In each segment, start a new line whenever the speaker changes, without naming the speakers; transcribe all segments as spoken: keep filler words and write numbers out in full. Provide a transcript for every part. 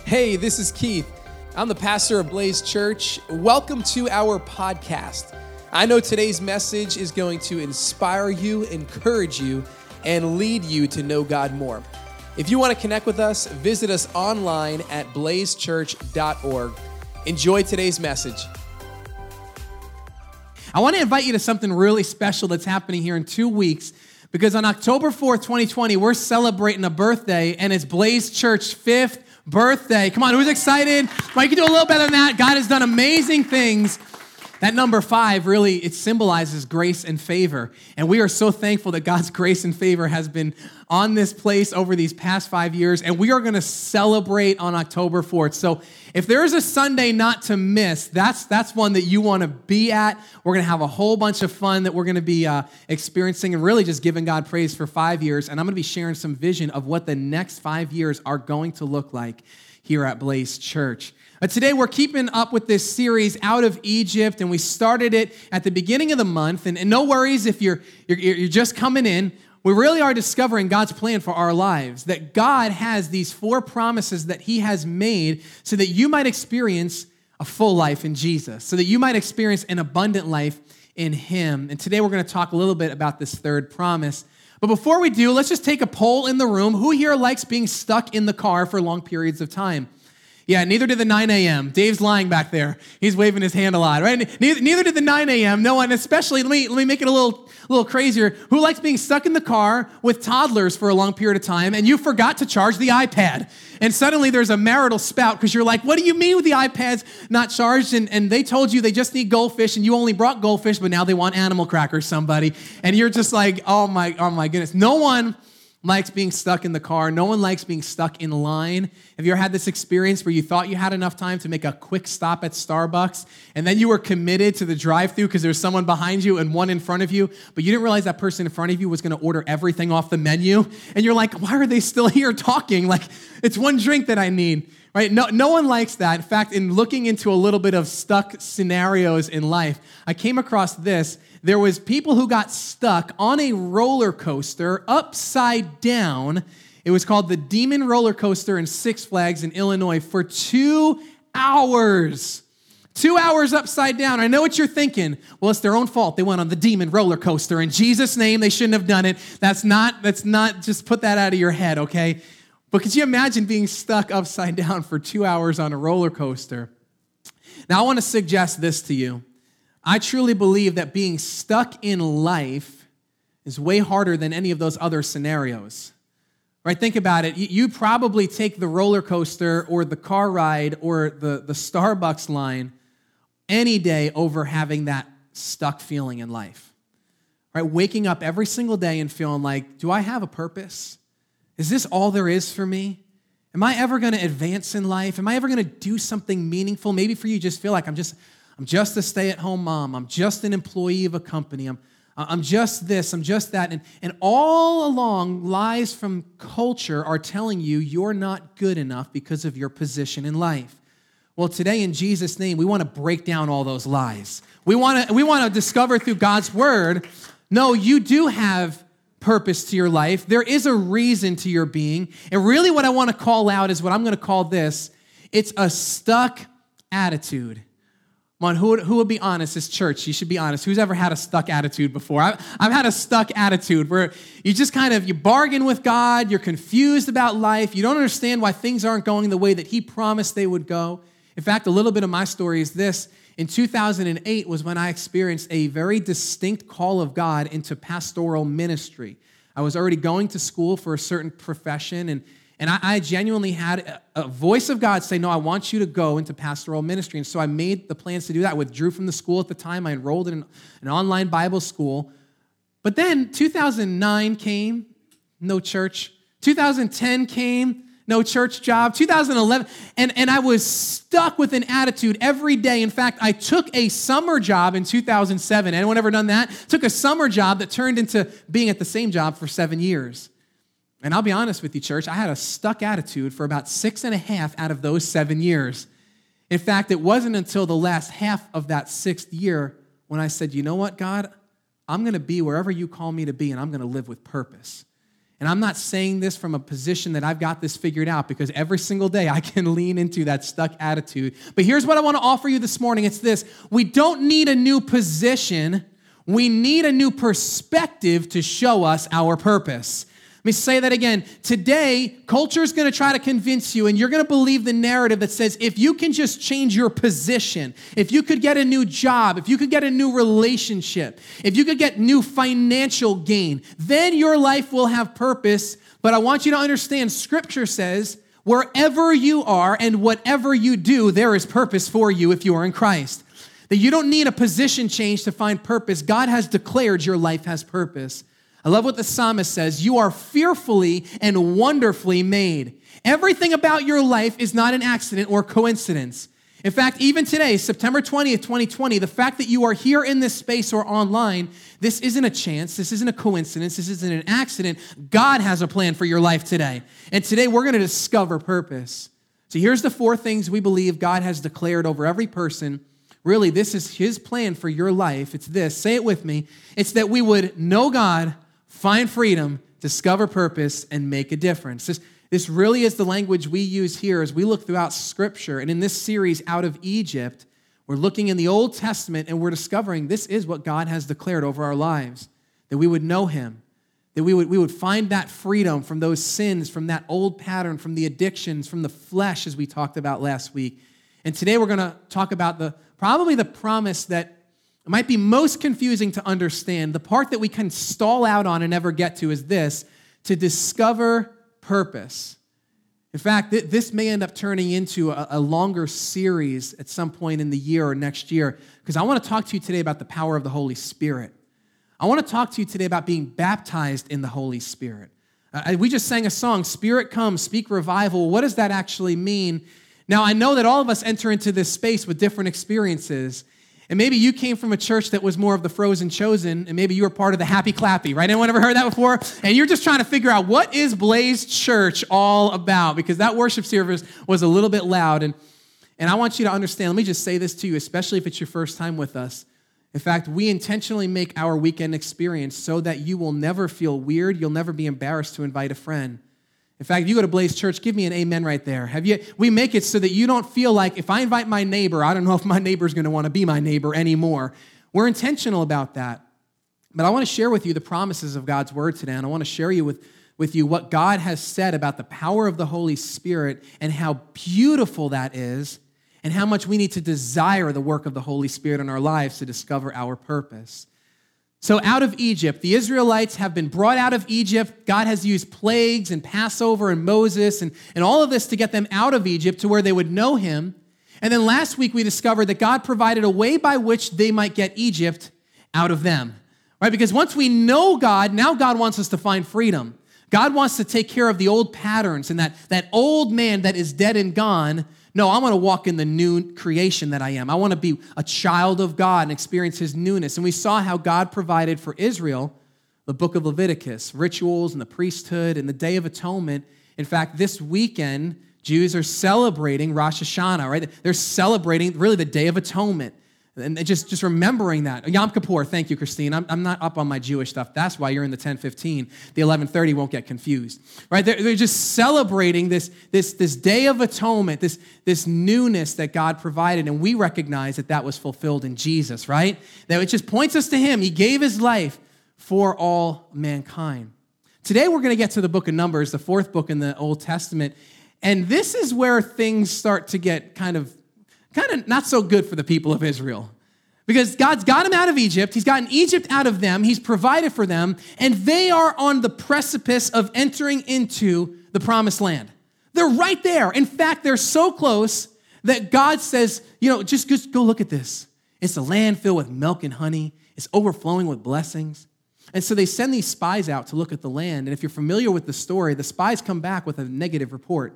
Hey, this is Keith. I'm the pastor of Blaze Church. Welcome to our podcast. I know today's message is going to inspire you, encourage you, and lead you to know God more. If you want to connect with us, visit us online at blaze church dot org. Enjoy today's message.
I want to invite you to something really special that's happening here in two weeks because on October fourth, twenty twenty, we're celebrating a birthday, and it's Blaze Church's fifth birthday. Come on, who's excited? Well, you can do a little better than that. God has done amazing things. That number five, really, it symbolizes grace and favor. And we are so thankful that God's grace and favor has been on this place over these past five years. And we are going to celebrate on October fourth. So if there's a Sunday not to miss, that's that's one that you want to be at. We're going to have a whole bunch of fun that we're going to be uh, experiencing and really just giving God praise for five years. And I'm going to be sharing some vision of what the next five years are going to look like here at Blaze Church. But today we're keeping up with this series, Out of Egypt, and we started it at the beginning of the month. And, and no worries if you're, you're you're just coming in. We really are discovering God's plan for our lives, that God has these four promises that he has made so that you might experience a full life in Jesus, so that you might experience an abundant life in him. And today we're going to talk a little bit about this third promise. But before we do, let's just take a poll in the room. Who here likes being stuck in the car for long periods of time? Yeah, neither did the nine a.m. Dave's lying back there. He's waving his hand a lot, right? Neither, neither did the nine a.m. No one, especially, let me let me make it a little, little crazier. Who likes being stuck in the car with toddlers for a long period of time and you forgot to charge the iPad? And suddenly there's a marital spout because you're like, what do you mean with the iPad's not charged? And, and they told you they just need goldfish and you only brought goldfish, but now they want animal crackers, somebody. And you're just like, oh my, oh my goodness. No one likes being stuck in the car. No one likes being stuck in line. Have you ever had this experience where you thought you had enough time to make a quick stop at Starbucks, and then you were committed to the drive-thru because there's someone behind you and one in front of you, but you didn't realize that person in front of you was going to order everything off the menu, and you're like, why are they still here talking? Like, it's one drink that I need, right? No, no one likes that. In fact, in looking into a little bit of stuck scenarios in life, I came across this. There was people who got stuck on a roller coaster upside down. It was called the Demon Roller Coaster in Six Flags in Illinois for two hours. Two hours upside down. I know what you're thinking. Well, it's their own fault. They went on the Demon Roller Coaster. In Jesus' name, they shouldn't have done it. That's not, that's not, just put that out of your head, okay? But could you imagine being stuck upside down for two hours on a roller coaster? Now, I want to suggest this to you. I truly believe that being stuck in life is way harder than any of those other scenarios. Right? Think about it. You probably take the roller coaster or the car ride or the, the Starbucks line any day over having that stuck feeling in life. Right? Waking up every single day and feeling like, do I have a purpose? Is this all there is for me? Am I ever going to advance in life? Am I ever going to do something meaningful? Maybe for you, just feel like I'm just I'm just a stay-at-home mom. I'm just an employee of a company. I'm, I'm just this. I'm just that. And, and all along, lies from culture are telling you you're not good enough because of your position in life. Well, today in Jesus' name, we want to break down all those lies. We want to we want to discover through God's word, no, you do have purpose to your life. There is a reason to your being. And really what I want to call out is what I'm going to call this. It's a stuck attitude. Come on, who would, who would be honest? This church, you should be honest. Who's ever had a stuck attitude before? I've, I've had a stuck attitude where you just kind of, you bargain with God, you're confused about life, you don't understand why things aren't going the way that he promised they would go. In fact, a little bit of my story is this. In two thousand eight was when I experienced a very distinct call of God into pastoral ministry. I was already going to school for a certain profession, and And I, I genuinely had a, a voice of God say, no, I want you to go into pastoral ministry. And so I made the plans to do that. I withdrew from the school at the time. I enrolled in an online Bible school. But then two thousand nine came, no church. two thousand ten came, no church job. two thousand eleven, and, and I was stuck with an attitude every day. In fact, I took a summer job in two thousand seven. Anyone ever done that? Took a summer job that turned into being at the same job for seven years. And I'll be honest with you, church, I had a stuck attitude for about six and a half out of those seven years. In fact, it wasn't until the last half of that sixth year when I said, you know what, God, I'm going to be wherever you call me to be, and I'm going to live with purpose. And I'm not saying this from a position that I've got this figured out, because every single day I can lean into that stuck attitude. But here's what I want to offer you this morning. It's this: we don't need a new position. We need a new perspective to show us our purpose. Let me say that again. Today, culture is going to try to convince you, and you're going to believe the narrative that says if you can just change your position, if you could get a new job, if you could get a new relationship, if you could get new financial gain, then your life will have purpose. But I want you to understand, Scripture says, wherever you are and whatever you do, there is purpose for you if you are in Christ. That you don't need a position change to find purpose. God has declared your life has purpose. I love what the psalmist says. You are fearfully and wonderfully made. Everything about your life is not an accident or coincidence. In fact, even today, September twentieth, twenty twenty, the fact that you are here in this space or online, this isn't a chance. This isn't a coincidence. This isn't an accident. God has a plan for your life today. And today we're going to discover purpose. So here's the four things we believe God has declared over every person. Really, this is his plan for your life. It's this. Say it with me. It's that we would know God, find freedom, discover purpose, and make a difference. This, this really is the language we use here as we look throughout Scripture. And in this series, Out of Egypt, we're looking in the Old Testament and we're discovering this is what God has declared over our lives, that we would know him, that we would, we would find that freedom from those sins, from that old pattern, from the addictions, from the flesh, as we talked about last week. And today we're going to talk about the probably the promise that it might be most confusing to understand. The part that we can stall out on and never get to is this: to discover purpose. In fact, th- this may end up turning into a, a longer series at some point in the year or next year, because I want to talk to you today about the power of the Holy Spirit. I want to talk to you today about being baptized in the Holy Spirit. Uh, we just sang a song, Spirit Come, Speak Revival. What does that actually mean? Now, I know that all of us enter into this space with different experiences. And maybe you came from a church that was more of the frozen chosen, and maybe you were part of the happy clappy, right? Anyone ever heard that before? And you're just trying to figure out, what is Blaze Church all about? Because that worship service was a little bit loud. And, and I want you to understand, let me just say this to you, especially if it's your first time with us. In fact, we intentionally make our weekend experience so that you will never feel weird. You'll never be embarrassed to invite a friend. In fact, if you go to Blaze Church, give me an amen right there. Have you? We make it so that you don't feel like if I invite my neighbor, I don't know if my neighbor's going to want to be my neighbor anymore. We're intentional about that. But I want to share with you the promises of God's word today, and I want to share you with, with you what God has said about the power of the Holy Spirit and how beautiful that is, and how much we need to desire the work of the Holy Spirit in our lives to discover our purpose. So out of Egypt, the Israelites have been brought out of Egypt. God has used plagues and Passover and Moses and, and all of this to get them out of Egypt to where they would know him. And then last week we discovered that God provided a way by which they might get Egypt out of them, right? Because once we know God, now God wants us to find freedom. God wants to take care of the old patterns and that, that old man that is dead and gone. No, I want to walk in the new creation that I am. I want to be a child of God and experience his newness. And we saw how God provided for Israel the book of Leviticus, rituals and the priesthood and the Day of Atonement. In fact, this weekend, Jews are celebrating Rosh Hashanah, right? They're celebrating really the Day of Atonement. And just, just remembering that. Yom Kippur, thank you, Christine. I'm, I'm not up on my Jewish stuff. That's why you're in the ten fifteen. The eleven thirty won't get confused. Right? They're, they're just celebrating this, this, this Day of Atonement, this, this newness that God provided. And we recognize that that was fulfilled in Jesus, right? That it just points us to him. He gave his life for all mankind. Today we're going to get to the book of Numbers, the fourth book in the Old Testament. And this is where things start to get kind of kind of not so good for the people of Israel. Because God's got them out of Egypt. He's gotten Egypt out of them. He's provided for them. And they are on the precipice of entering into the promised land. They're right there. In fact, they're so close that God says, you know, just, just go look at this. It's a land filled with milk and honey. It's overflowing with blessings. And so they send these spies out to look at the land. And if you're familiar with the story, the spies come back with a negative report.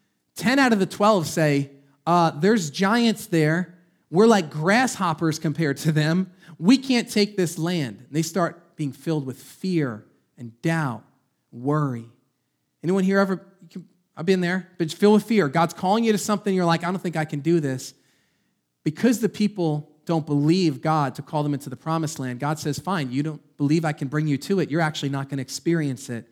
Ten out of the twelve say, Uh, there's giants there. We're like grasshoppers compared to them. We can't take this land. And they start being filled with fear and doubt, worry. Anyone here ever, I've been there, but filled with fear. God's calling you to something. You're like, I don't think I can do this. Because the people don't believe God to call them into the promised land, God says, fine, you don't believe I can bring you to it. You're actually not going to experience it.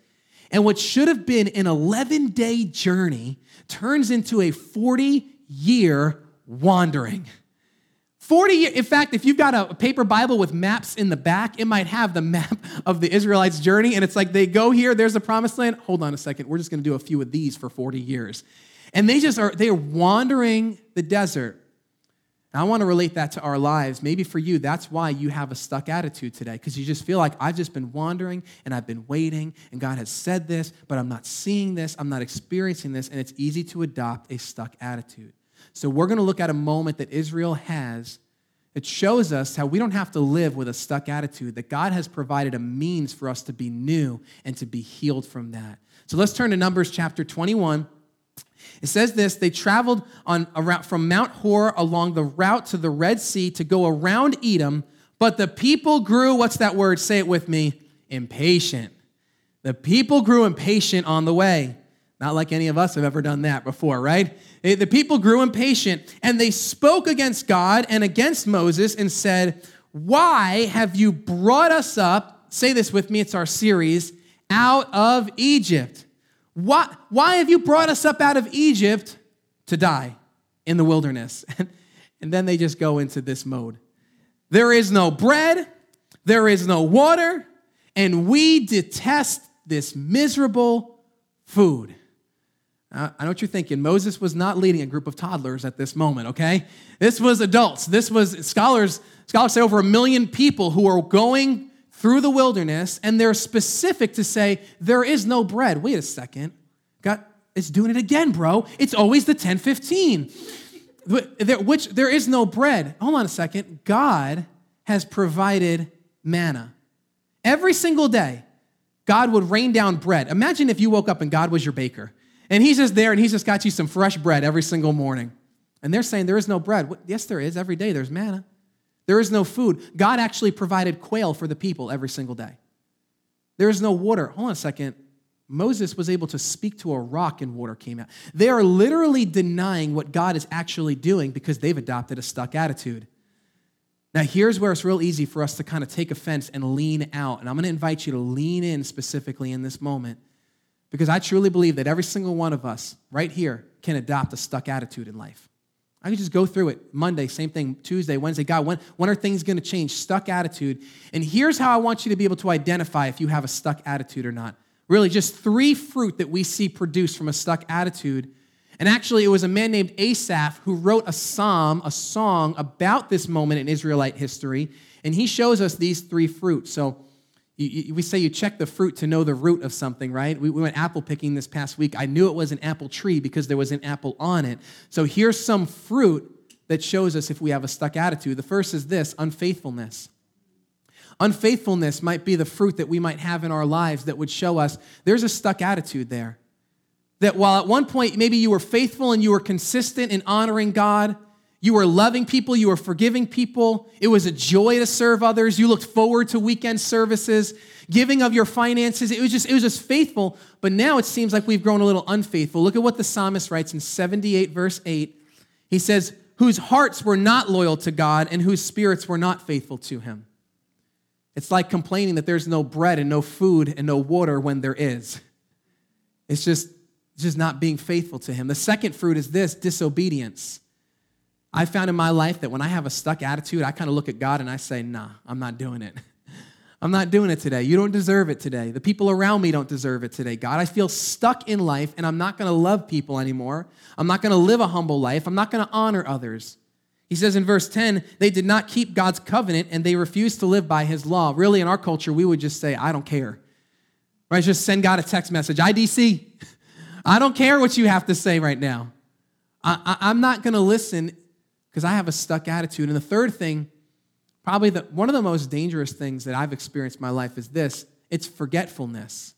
And what should have been an eleven-day journey turns into a forty-year wandering. forty years. In fact, if you've got a paper Bible with maps in the back, it might have the map of the Israelites' journey, and it's like they go here, there's the promised land. Hold on a second, we're just going to do a few of these for forty years. And they just are, they are wandering the desert. And I want to relate that to our lives. Maybe for you, that's why you have a stuck attitude today, because you just feel like I've just been wandering and I've been waiting and God has said this, but I'm not seeing this, I'm not experiencing this, and it's easy to adopt a stuck attitude. So we're going to look at a moment that Israel has. It shows us how we don't have to live with a stuck attitude, that God has provided a means for us to be new and to be healed from that. So let's turn to Numbers chapter twenty-one. It says this, they traveled on around, from Mount Hor along the route to the Red Sea to go around Edom, but the people grew, what's that word? Say it with me, impatient. The people grew impatient on the way. Not like any of us have ever done that before, right? The people grew impatient, and they spoke against God and against Moses and said, why have you brought us up, say this with me, it's our series, out of Egypt? Why, why have you brought us up out of Egypt to die in the wilderness? And then they just go into this mode. There is no bread, there is no water, and we detest this miserable food. Uh, I know what you're thinking. Moses was not leading a group of toddlers at this moment, okay? This was adults. This was scholars, scholars say over a million people who are going through the wilderness, and they're specific to say, there is no bread. Wait a second. God, it's doing it again, bro. It's always the ten fifteen. Which there is no bread. Hold on a second. God has provided manna. Every single day, God would rain down bread. Imagine if you woke up and God was your baker. And he's just there, and he's just got you some fresh bread every single morning. And they're saying there is no bread. Yes, there is. Every day there's manna. There is no food. God actually provided quail for the people every single day. There is no water. Hold on a second. Moses was able to speak to a rock and water came out. They are literally denying what God is actually doing because they've adopted a stuck attitude. Now, here's where it's real easy for us to kind of take offense and lean out. And I'm going to invite you to lean in specifically in this moment, because I truly believe that every single one of us right here can adopt a stuck attitude in life. I can just go through it. Monday, same thing. Tuesday, Wednesday. God, when, when are things going to change? Stuck attitude. And here's how I want you to be able to identify if you have a stuck attitude or not. Really, just three fruit that we see produced from a stuck attitude. And actually, it was a man named Asaph who wrote a psalm, a song about this moment in Israelite history. And he shows us these three fruits. So You, you, we say you check the fruit to know the root of something, right? We, we went apple picking this past week. I knew it was an apple tree because there was an apple on it. So here's some fruit that shows us if we have a stuck attitude. The first is this, unfaithfulness. Unfaithfulness might be the fruit that we might have in our lives that would show us there's a stuck attitude there. That while at one point maybe you were faithful and you were consistent in honoring God, you were loving people, you were forgiving people. It was a joy to serve others. You looked forward to weekend services, giving of your finances. It was just, it was just faithful. But now it seems like we've grown a little unfaithful. Look at what the psalmist writes in seventy-eight, verse eight. He says, whose hearts were not loyal to God and whose spirits were not faithful to him. It's like complaining that there's no bread and no food and no water when there is. It's just, it's just not being faithful to him. The second fruit is this, disobedience. I found in my life that when I have a stuck attitude, I kind of look at God and I say, nah, I'm not doing it. I'm not doing it today. You don't deserve it today. The people around me don't deserve it today, God. I feel stuck in life, and I'm not going to love people anymore. I'm not going to live a humble life. I'm not going to honor others. He says in verse ten, they did not keep God's covenant, and they refused to live by his law. Really, in our culture, we would just say, I don't care. Right? Just send God a text message. I D C. I don't care what you have to say right now. I, I, I'm not going to listen because I have a stuck attitude. And the third thing, probably the, one of the most dangerous things that I've experienced in my life is this. It's forgetfulness.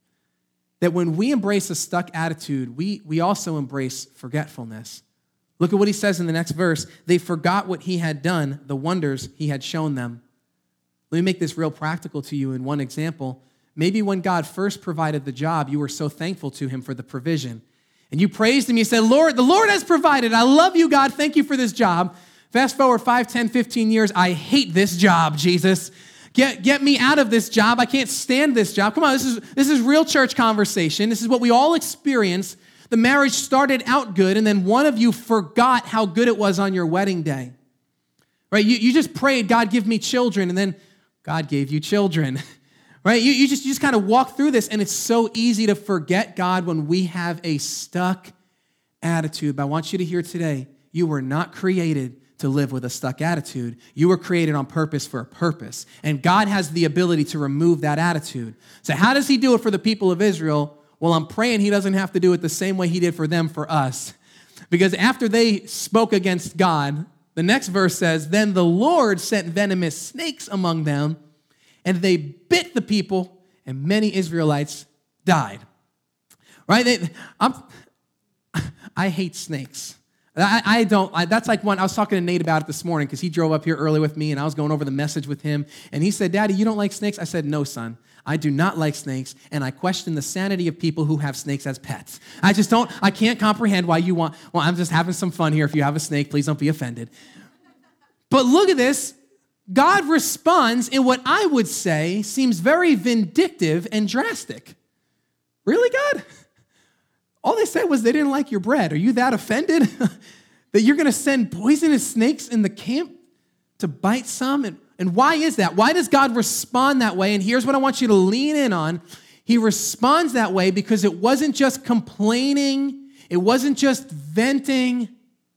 That when we embrace a stuck attitude, we, we also embrace forgetfulness. Look at what he says in the next verse. They forgot what he had done, the wonders he had shown them. Let me make this real practical to you in one example. Maybe when God first provided the job, you were so thankful to him for the provision. And you praised him. You said, Lord, the Lord has provided. I love you, God. Thank you for this job. Fast forward five, ten, fifteen years. I hate this job, Jesus. Get, get me out of this job. I can't stand this job. Come on, this is, this is real church conversation. This is what we all experience. The marriage started out good, and then one of you forgot how good it was on your wedding day. Right? You, you just prayed, God, give me children, and then God gave you children. Right? You, you just, you just kind of walk through this, and it's so easy to forget God when we have a stuck attitude. But I want you to hear today, you were not created to live with a stuck attitude. You were created on purpose for a purpose. And God has the ability to remove that attitude. So how does he do it for the people of Israel? Well, I'm praying he doesn't have to do it the same way he did for them for us. Because after they spoke against God, the next verse says, then the Lord sent venomous snakes among them, and they bit the people, and many Israelites died. Right? They, I'm, I hate snakes. I, I don't, I, that's like one, I was talking to Nate about it this morning because he drove up here early with me and I was going over the message with him. And he said, Daddy, you don't like snakes? I said, no, son, I do not like snakes. And I question the sanity of people who have snakes as pets. I just don't, I can't comprehend why you want, well, I'm just having some fun here. If you have a snake, please don't be offended. But look at this. God responds in what I would say seems very vindictive and drastic. Really, God? All they said was they didn't like your bread. Are you that offended that you're going to send poisonous snakes in the camp to bite some? And, and why is that? Why does God respond that way? And here's what I want you to lean in on. He responds that way because it wasn't just complaining. It wasn't just venting.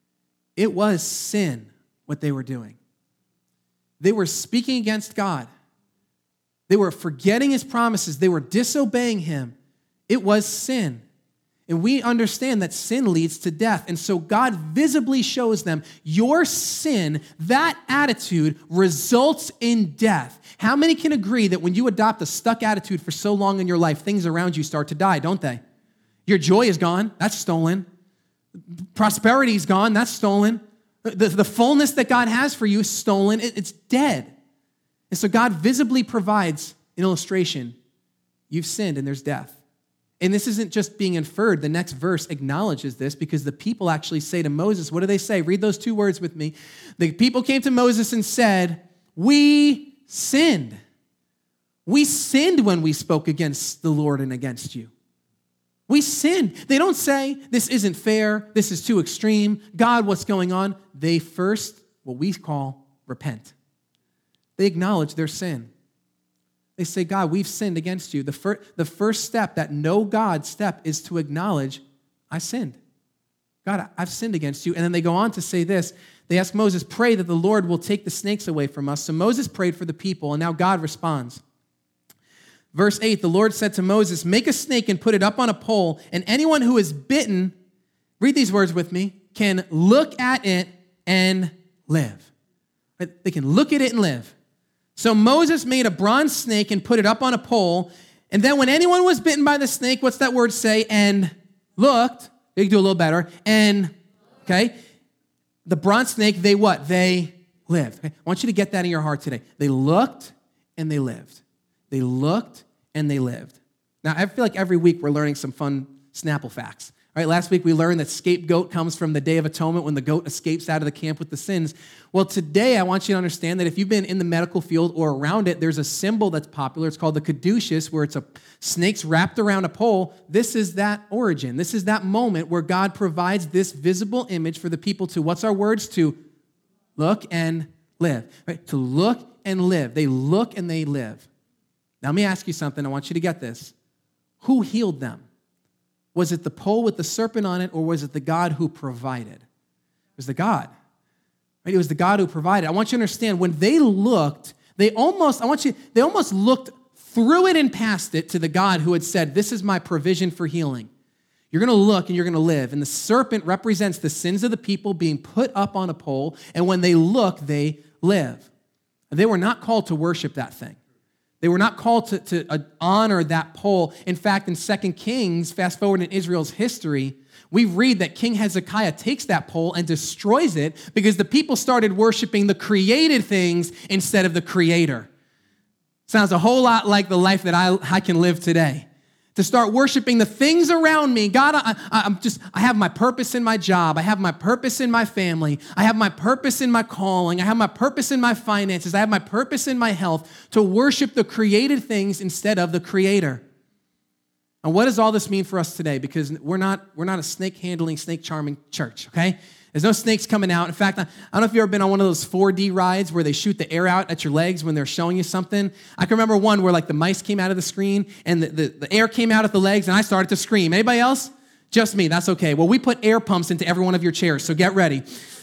It was sin, what they were doing. They were speaking against God. They were forgetting his promises. They were disobeying him. It was sin. And we understand that sin leads to death. And so God visibly shows them your sin, that attitude results in death. How many can agree that when you adopt a stuck attitude for so long in your life, things around you start to die, don't they? Your joy is gone. That's stolen. Prosperity is gone. That's stolen. The, the fullness that God has for you is stolen. It, it's dead. And so God visibly provides an illustration. You've sinned and there's death. And this isn't just being inferred. The next verse acknowledges this because the people actually say to Moses, what do they say? Read those two words with me. The people came to Moses and said, we sinned. We sinned when we spoke against the Lord and against you. We sinned. They don't say, this isn't fair. This is too extreme. God, what's going on? They first, what we call, repent. They acknowledge their sin. They say, God, we've sinned against you. The, fir- the first step, that know God step, is to acknowledge, I sinned. God, I've sinned against you. And then they go on to say this. They ask Moses, pray that the Lord will take the snakes away from us. So Moses prayed for the people, and now God responds. Verse eight, the Lord said to Moses, make a snake and put it up on a pole, and anyone who is bitten, read these words with me, can look at it and live. They can look at it and live. So Moses made a bronze snake and put it up on a pole. And then when anyone was bitten by the snake, what's that word say? And looked. They can do a little better. And, okay, the bronze snake, they what? They lived. Okay? I want you to get that in your heart today. They looked and they lived. They looked and they lived. Now, I feel like every week we're learning some fun Snapple facts. Right, last week we learned that scapegoat comes from the Day of Atonement when the goat escapes out of the camp with the sins. Well, today I want you to understand that if you've been in the medical field or around it, there's a symbol that's popular. It's called the caduceus, where it's a snake's wrapped around a pole. This is that origin. This is that moment where God provides this visible image for the people to, what's our words? To look and live. Right? To look and live. They look and they live. Now let me ask you something. I want you to get this. Who healed them? Was it the pole with the serpent on it, or was it the God who provided? It was the God. Right? It was the God who provided. I want you to understand, when they looked, they almost, I want you, they almost looked through it and past it to the God who had said, this is my provision for healing. You're going to look and you're going to live. And the serpent represents the sins of the people being put up on a pole, and when they look, they live. They were not called to worship that thing. They were not called to, to uh, honor that pole. In fact, in Second Kings, fast forward in Israel's history, we read that King Hezekiah takes that pole and destroys it because the people started worshiping the created things instead of the creator. Sounds a whole lot like the life that I, I can live today. to start worshiping the things around me. God, I, I, I'm just, I have my purpose in my job. I have my purpose in my family. I have my purpose in my calling. I have my purpose in my finances. I have my purpose in my health to worship the created things instead of the Creator. And what does all this mean for us today? Because we're not, we're not a snake-handling, snake-charming church, okay? There's no snakes coming out. In fact, I don't know if you've ever been on one of those four D rides where they shoot the air out at your legs when they're showing you something. I can remember one where like the mice came out of the screen and the, the, the air came out at the legs and I started to scream. Anybody else? Just me. That's okay. Well, we put air pumps into every one of your chairs, so get ready.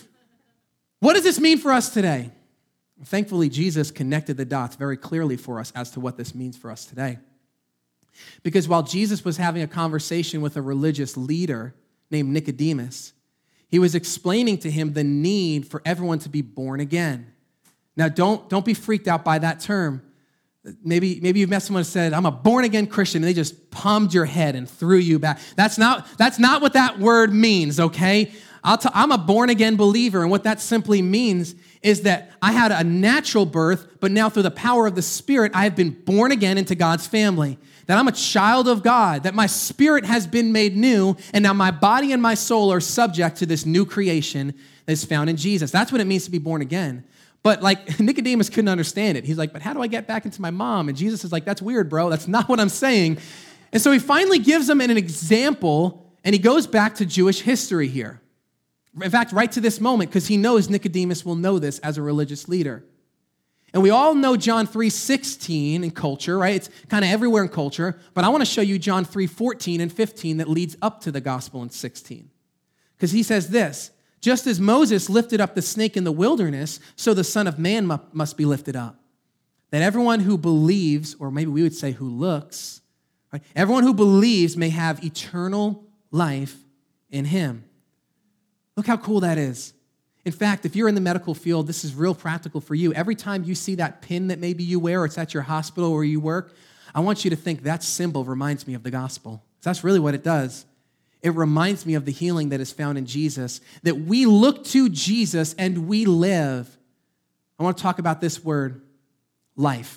What does this mean for us today? Thankfully, Jesus connected the dots very clearly for us as to what this means for us today. Because while Jesus was having a conversation with a religious leader named Nicodemus, he was explaining to him the need for everyone to be born again. Now, don't, don't be freaked out by that term. Maybe, maybe you've met someone who said, I'm a born-again Christian, and they just palmed your head and threw you back. That's not, that's not what that word means, okay? I'll t- I'm a born-again believer, and what that simply means is that I had a natural birth, but now through the power of the Spirit, I have been born again into God's family. That I'm a child of God, that my spirit has been made new, and now my body and my soul are subject to this new creation that is found in Jesus. That's what it means to be born again. But like Nicodemus couldn't understand it. He's like, but how do I get back into my mom? And Jesus is like, that's weird, bro. That's not what I'm saying. And so he finally gives him an example, and he goes back to Jewish history here. In fact, right to this moment, because he knows Nicodemus will know this as a religious leader. And we all know John three sixteen in culture, right? It's kind of everywhere in culture. But I want to show you John three fourteen and fifteen that leads up to the gospel in sixteen. Because he says this, just as Moses lifted up the snake in the wilderness, so the Son of Man mu- must be lifted up. That everyone who believes, or maybe we would say who looks, right? Everyone who believes may have eternal life in him. Look how cool that is. In fact, if you're in the medical field, this is real practical for you. Every time you see that pin that maybe you wear, or it's at your hospital where you work, I want you to think that symbol reminds me of the gospel. That's really what it does. It reminds me of the healing that is found in Jesus, that we look to Jesus and we live. I want to talk about this word, life.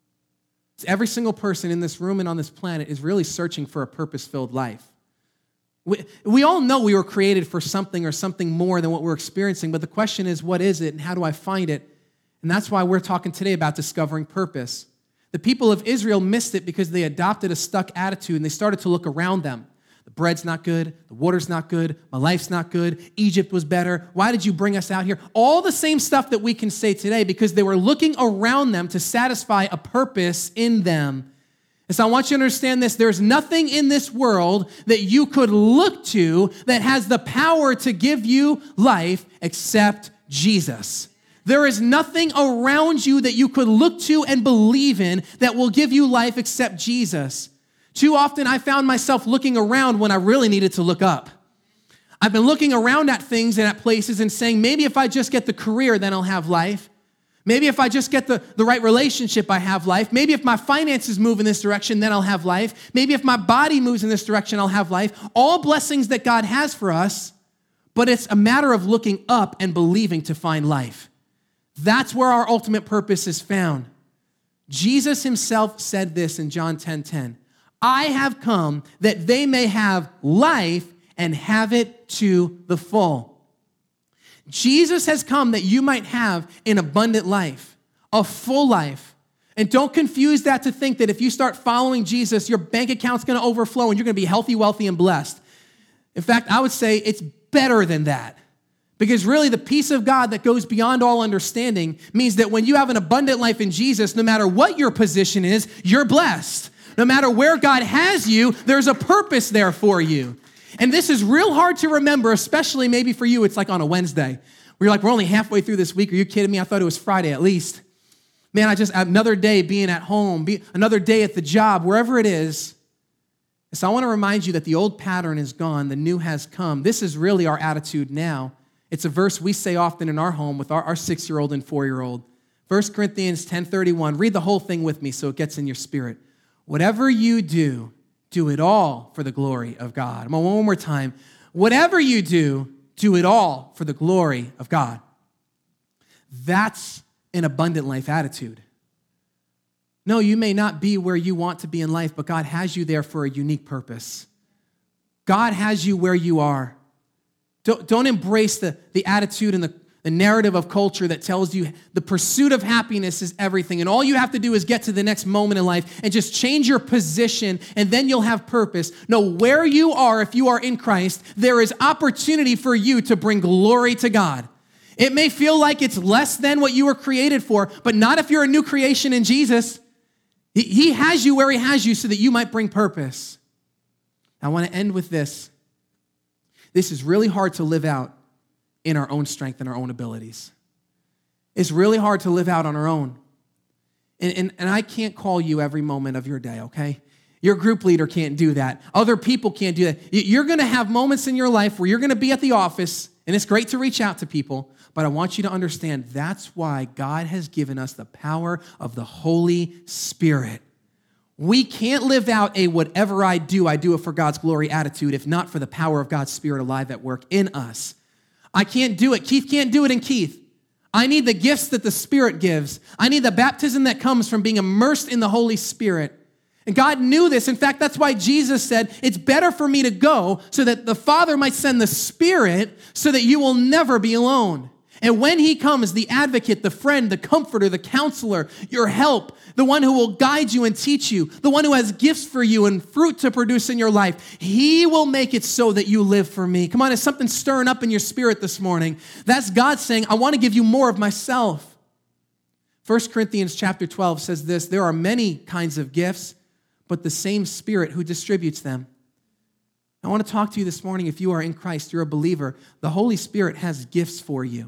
Every single person in this room and on this planet is really searching for a purpose-filled life. We, we all know we were created for something or something more than what we're experiencing, but the question is, what is it and how do I find it? And that's why we're talking today about discovering purpose. The people of Israel missed it because they adopted a stuck attitude and they started to look around them. The bread's not good, the water's not good, my life's not good, Egypt was better, why did you bring us out here? All the same stuff that we can say today because they were looking around them to satisfy a purpose in them. And so I want you to understand this. There's nothing in this world that you could look to that has the power to give you life except Jesus. There is nothing around you that you could look to and believe in that will give you life except Jesus. Too often I found myself looking around when I really needed to look up. I've been looking around at things and at places and saying, maybe if I just get the career, then I'll have life. Maybe if I just get the, the right relationship, I have life. Maybe if my finances move in this direction, then I'll have life. Maybe if my body moves in this direction, I'll have life. All blessings that God has for us, but it's a matter of looking up and believing to find life. That's where our ultimate purpose is found. Jesus himself said this in John ten ten. I have come that they may have life and have it to the full. Jesus has come that you might have an abundant life, a full life. And don't confuse that to think that if you start following Jesus, your bank account's going to overflow and you're going to be healthy, wealthy, and blessed. In fact, I would say it's better than that. Because really the peace of God that goes beyond all understanding means that when you have an abundant life in Jesus, no matter what your position is, you're blessed. No matter where God has you, there's a purpose there for you. And this is real hard to remember, especially maybe for you, it's like on a Wednesday. Where you're like, we're only halfway through this week. Are you kidding me? I thought it was Friday at least. Man, I just, another day being at home, be, another day at the job, wherever it is. So I want to remind you that the old pattern is gone. The new has come. This is really our attitude now. It's a verse we say often in our home with our, our six-year-old and four-year-old. First Corinthians ten thirty-one. Read the whole thing with me so it gets in your spirit. Whatever you do, do it all for the glory of God. I'm on one more time. Whatever you do, do it all for the glory of God. That's an abundant life attitude. No, you may not be where you want to be in life, but God has you there for a unique purpose. God has you where you are. Don't, don't embrace the, the attitude and the, the narrative of culture that tells you the pursuit of happiness is everything, and all you have to do is get to the next moment in life and just change your position, and then you'll have purpose. No, where you are, if you are in Christ, there is opportunity for you to bring glory to God. It may feel like it's less than what you were created for, but not if you're a new creation in Jesus. He, he has you where he has you so that you might bring purpose. I want to end with this. This is really hard to live out in our own strength and our own abilities. It's really hard to live out on our own. And, and, and I can't call you every moment of your day, okay? Your group leader can't do that. Other people can't do that. You're going to have moments in your life where you're going to be at the office, and it's great to reach out to people, but I want you to understand that's why God has given us the power of the Holy Spirit. We can't live out a whatever I do, I do it for God's glory attitude if not for the power of God's Spirit alive at work in us. I can't do it. Keith can't do it in Keith. I need the gifts that the Spirit gives. I need the baptism that comes from being immersed in the Holy Spirit. And God knew this. In fact, that's why Jesus said, it's better for me to go so that the Father might send the Spirit so that you will never be alone. And when he comes, the advocate, the friend, the comforter, the counselor, your help, the one who will guide you and teach you, the one who has gifts for you and fruit to produce in your life, he will make it so that you live for me. Come on, is something stirring up in your spirit this morning? That's God saying, I want to give you more of myself. First Corinthians chapter twelve says this, there are many kinds of gifts, but the same Spirit who distributes them. I want to talk to you this morning. If you are in Christ, you're a believer, the Holy Spirit has gifts for you.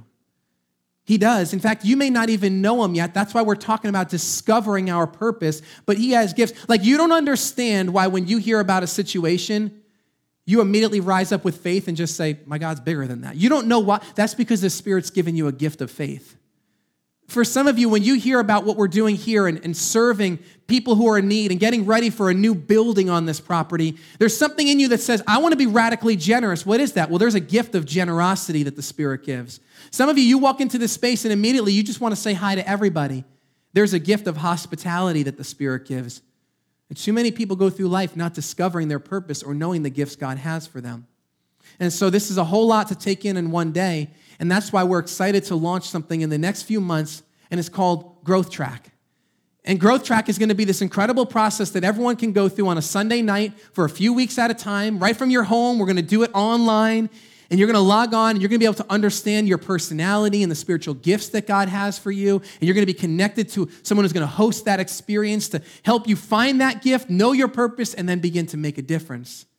He does. In fact, you may not even know him yet. That's why we're talking about discovering our purpose, but he has gifts. Like, you don't understand why when you hear about a situation, you immediately rise up with faith and just say, my God's bigger than that. You don't know why. That's because the Spirit's given you a gift of faith. For some of you, when you hear about what we're doing here and, and serving people who are in need and getting ready for a new building on this property, there's something in you that says, I want to be radically generous. What is that? Well, there's a gift of generosity that the Spirit gives. Some of you, you walk into this space and immediately you just want to say hi to everybody. There's a gift of hospitality that the Spirit gives. And too many people go through life not discovering their purpose or knowing the gifts God has for them. And so this is a whole lot to take in in one day. And that's why we're excited to launch something in the next few months, and it's called Growth Track. And Growth Track is going to be this incredible process that everyone can go through on a Sunday night for a few weeks at a time, right from your home. We're going to do it online, and you're going to log on, and you're going to be able to understand your personality and the spiritual gifts that God has for you, and you're going to be connected to someone who's going to host that experience to help you find that gift, know your purpose, and then begin to make a difference.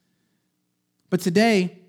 But today,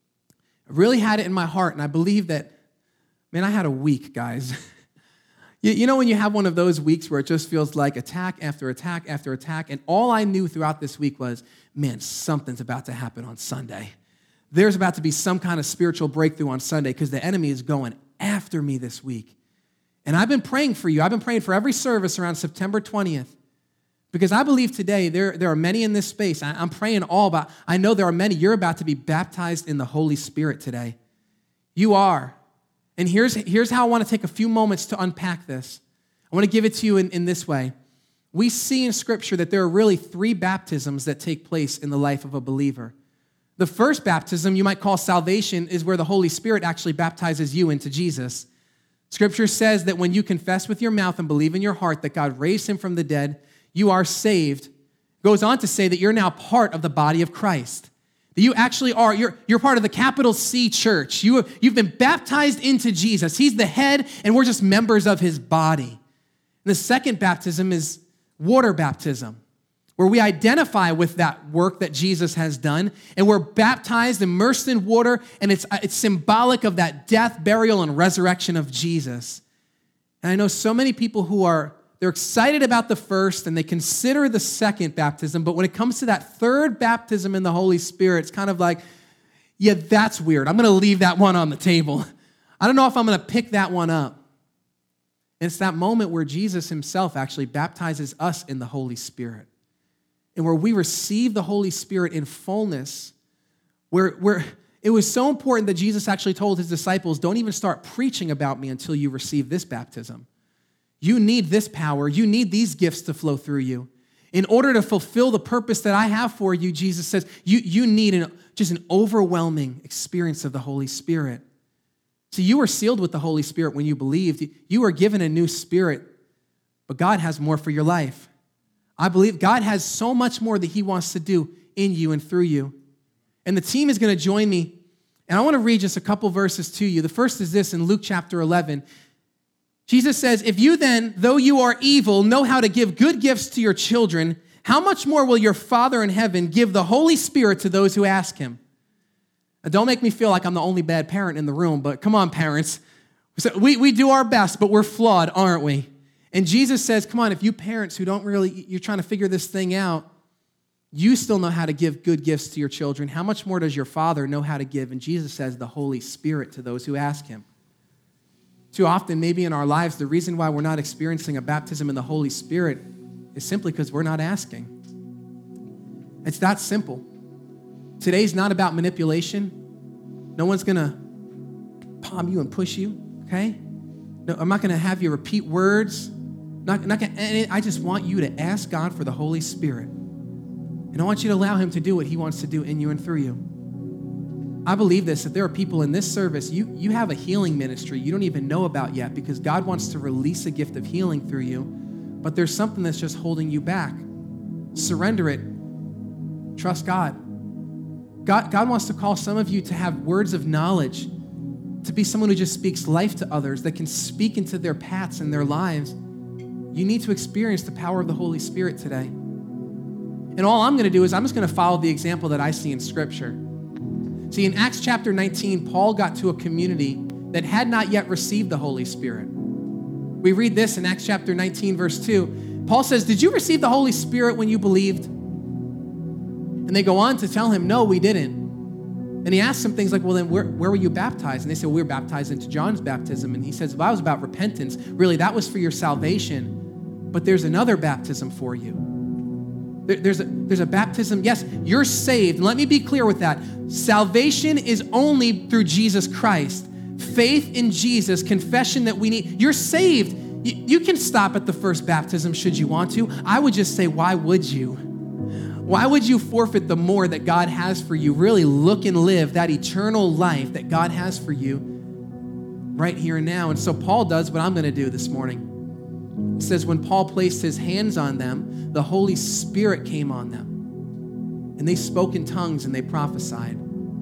I really had it in my heart, and I believe that, man, I had a week, guys. you, you know when you have one of those weeks where it just feels like attack after attack after attack, and all I knew throughout this week was, man, something's about to happen on Sunday. There's about to be some kind of spiritual breakthrough on Sunday because the enemy is going after me this week. And I've been praying for you. I've been praying for every service around September twentieth. Because I believe today there, there are many in this space. I, I'm praying all about, I know there are many. You're about to be baptized in the Holy Spirit today. You are. And here's, here's how I want to take a few moments to unpack this. I want to give it to you in, in this way. We see in Scripture that there are really three baptisms that take place in the life of a believer. The first baptism, you might call salvation, is where the Holy Spirit actually baptizes you into Jesus. Scripture says that when you confess with your mouth and believe in your heart that God raised him from the dead, you are saved. Goes on to say that you're now part of the body of Christ. That you actually are, you're, you're part of the capital C church. You, you've been baptized into Jesus. He's the head, and we're just members of his body. And the second baptism is water baptism, where we identify with that work that Jesus has done, and we're baptized, immersed in water, and it's, it's symbolic of that death, burial, and resurrection of Jesus. And I know so many people who are They're excited about the first and they consider the second baptism, but when it comes to that third baptism in the Holy Spirit, it's kind of like, yeah, that's weird. I'm going to leave that one on the table. I don't know if I'm going to pick that one up. And it's that moment where Jesus himself actually baptizes us in the Holy Spirit and where we receive the Holy Spirit in fullness, where, where it was so important that Jesus actually told his disciples, don't even start preaching about me until you receive this baptism. You need this power. You need these gifts to flow through you. In order to fulfill the purpose that I have for you, Jesus says, you, you need an, just an overwhelming experience of the Holy Spirit. See, you were sealed with the Holy Spirit when you believed. You were given a new spirit, but God has more for your life. I believe God has so much more that he wants to do in you and through you. And the team is going to join me, and I want to read just a couple verses to you. The first is this in Luke chapter eleven. Jesus says, if you then, though you are evil, know how to give good gifts to your children, how much more will your Father in heaven give the Holy Spirit to those who ask him? Now, don't make me feel like I'm the only bad parent in the room, but come on, parents. So we, we do our best, but we're flawed, aren't we? And Jesus says, come on, if you parents who don't really, you're trying to figure this thing out, you still know how to give good gifts to your children. How much more does your Father know how to give? And Jesus says the Holy Spirit to those who ask him. Too often, maybe in our lives, the reason why we're not experiencing a baptism in the Holy Spirit is simply because we're not asking. It's that simple. Today's not about manipulation. No one's going to palm you and push you, okay? No, I'm not going to have you repeat words. Not, not gonna, I just want you to ask God for the Holy Spirit. And I want you to allow him to do what he wants to do in you and through you. I believe this, that there are people in this service, you, you have a healing ministry you don't even know about yet because God wants to release a gift of healing through you, but there's something that's just holding you back. Surrender it. Trust God. God. God wants to call some of you to have words of knowledge, to be someone who just speaks life to others, that can speak into their paths and their lives. You need to experience the power of the Holy Spirit today. And all I'm going to do is I'm just going to follow the example that I see in Scripture. See, in Acts chapter nineteen, Paul got to a community that had not yet received the Holy Spirit. We read this in Acts chapter nineteen, verse two. Paul says, did you receive the Holy Spirit when you believed? And they go on to tell him, no, we didn't. And he asks them things like, well, then where, where were you baptized? And they say, well, we were baptized into John's baptism. And he says, well, that was about repentance. Really, that was for your salvation. But there's another baptism for you. There's a, there's a baptism. Yes, you're saved. Let me be clear with that. Salvation is only through Jesus Christ. Faith in Jesus, confession that we need. You're saved. You, you can stop at the first baptism should you want to. I would just say, why would you? Why would you forfeit the more that God has for you? Really look and live that eternal life that God has for you right here and now. And so Paul does what I'm going to do this morning. It says, when Paul placed his hands on them, the Holy Spirit came on them. And they spoke in tongues and they prophesied.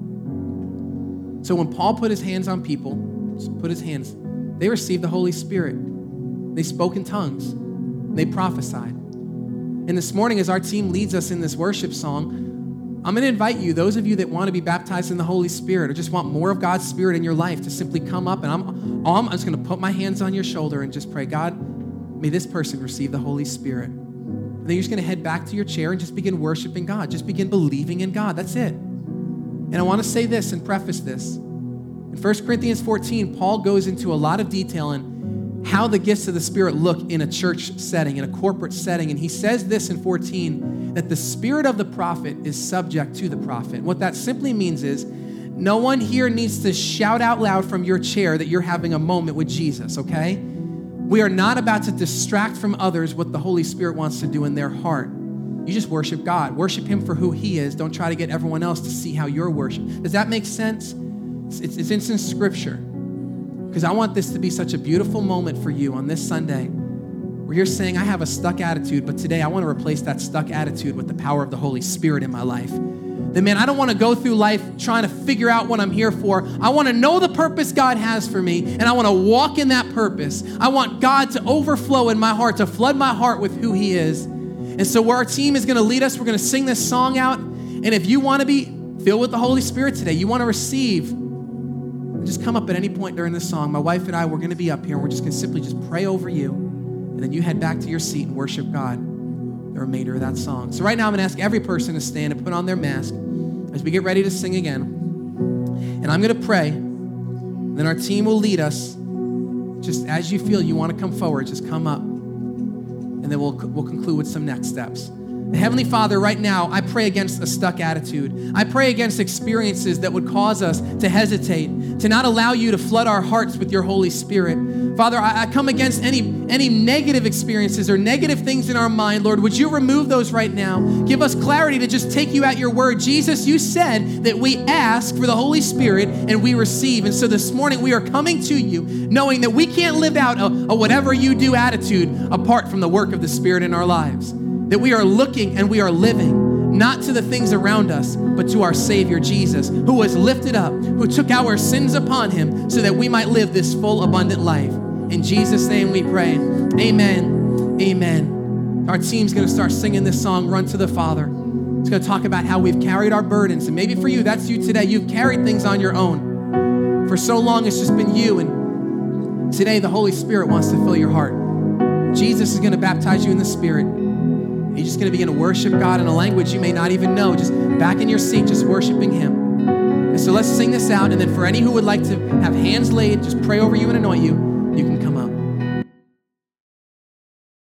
So when Paul put his hands on people, put his hands, they received the Holy Spirit. They spoke in tongues. They prophesied. And this morning, as our team leads us in this worship song, I'm going to invite you, those of you that want to be baptized in the Holy Spirit or just want more of God's Spirit in your life, to simply come up and I'm, I'm just going to put my hands on your shoulder and just pray, God, may this person receive the Holy Spirit. And then you're just going to head back to your chair and just begin worshiping God. Just begin believing in God. That's it. And I want to say this and preface this. In First Corinthians fourteen, Paul goes into a lot of detail in how the gifts of the Spirit look in a church setting, in a corporate setting. And he says this in fourteen, that the spirit of the prophet is subject to the prophet. What that simply means is no one here needs to shout out loud from your chair that you're having a moment with Jesus, okay? We are not about to distract from others what the Holy Spirit wants to do in their heart. You just worship God. Worship him for who he is. Don't try to get everyone else to see how you're worshiping. Does that make sense? It's, it's, it's in Scripture. Because I want this to be such a beautiful moment for you on this Sunday where you're saying, I have a stuck attitude, but today I want to replace that stuck attitude with the power of the Holy Spirit in my life. Then, man, I don't want to go through life trying to figure out what I'm here for. I want to know the purpose God has for me, and I want to walk in that purpose. I want God to overflow in my heart, to flood my heart with who he is. And so where our team is going to lead us, we're going to sing this song out. And if you want to be filled with the Holy Spirit today, you want to receive, just come up at any point during this song. My wife and I, we're going to be up here, and we're just going to simply just pray over you. And then you head back to your seat and worship God the remainder of that song. So right now, I'm going to ask every person to stand and put on their mask as we get ready to sing again. And I'm going to pray. And then our team will lead us. Just as you feel you want to come forward, just come up. And then we'll, we'll conclude with some next steps. Heavenly Father, right now, I pray against a stuck attitude. I pray against experiences that would cause us to hesitate, to not allow you to flood our hearts with your Holy Spirit. Father, I, I come against any, any negative experiences or negative things in our mind. Lord, would you remove those right now? Give us clarity to just take you at your word. Jesus, you said that we ask for the Holy Spirit and we receive. And so this morning we are coming to you knowing that we can't live out a, a whatever you do attitude apart from the work of the Spirit in our lives. That we are looking and we are living, not to the things around us, but to our Savior Jesus, who was lifted up, who took our sins upon him so that we might live this full, abundant life. In Jesus' name we pray. Amen. Amen. Our team's going to start singing this song, Run to the Father. It's going to talk about how we've carried our burdens. And maybe for you, that's you today. You've carried things on your own. For so long, it's just been you. And today, the Holy Spirit wants to fill your heart. Jesus is going to baptize you in the Spirit. You're just going to begin to worship God in a language you may not even know, just back in your seat, just worshiping him. And so let's sing this out. And then for any who would like to have hands laid, just pray over you and anoint you, you can come up.